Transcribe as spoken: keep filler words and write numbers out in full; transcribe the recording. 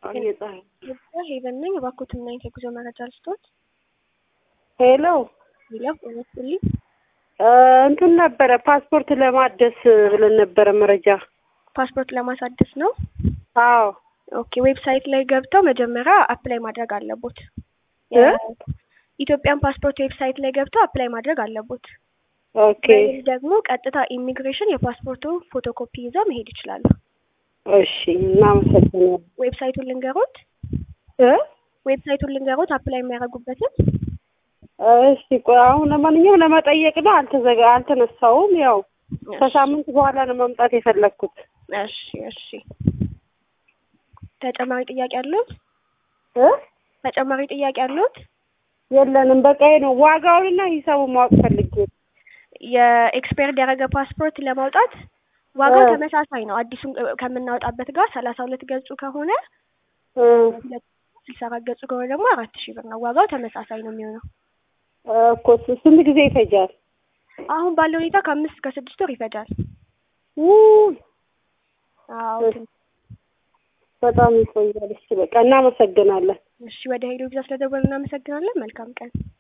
አየጻይ ሄቨን ነኝ። እባክዎትን ምን አይነት የጉዞ መረጃ ልስጥዎት? ሄሎ ሄሎ እነሱልኝ እንትን ነበረ ፓስፖርት ለማደስ ብለን ነበረ መረጃ። ፓስፖርት ለማሳደስ ነው? አዎ። ኦኬ ዌብሳይት ላይ ገብተው መጀመሪያ አፕላይ ማድረግ አለቦት። የኢትዮጵያን ፓስፖርት ዌብሳይት ላይ ገብተው አፕላይ ማድረግ አለቦት። ኦኬ። ወይም ደግሞ ቀጥታ ኢሚግሬሽን የፓስፖርቱ ፎቶኮፒ ይዘው መሄድ ይችላሉ። እሺ እናመሰግናለን። ዌብሳይቱን ልንገሮት? እ ዌብሳይቱን ልንገሮት አፕላይ የሚያደርጉበትን? እሺ ቆይ አሁን ለማንኛውም ለመጠየቅ ነው። አልተዘጋ አልተነሳውም። ያው ከሳምንት በኋላ ነው መምጣት የፈለኩት። እሺ እሺ። ተጨማሪ ጥያቄ አለዎት? እ ተጨማሪ ጥያቄ አለዎት? የለንም። በቃ ነው ዋጋውንና ሂሳቡን ማወቅ ፈልጌ። የኤክስፓየርድ ያደረገ ፓስፖርት ለማውጣት ዋጋው ተመሳሳይ ነው። አዲሱን ከምናወጣበት ጋር ሰላሳ ሁለት ገጹ ከሆነ እ ስልሳ አራት ገጹ ከሆነ ደግሞ አራት ሺህ ብር ነው። ዋጋው ተመሳሳይ ነው የሚሆነው። እኮ ስንት ጊዜ ይፈጃል? አሁን ባለው ሁኔታ ከአምስት እስከ ስድስት ወር ይፈጃል። ውይ አዎ በጣም ይቆያል። እሺ በቃ እናመሰግናለን። እሺ ወደ ሄሎ ቪዛ ስለደወልን እናመሰግናለን። መልካም ቀን።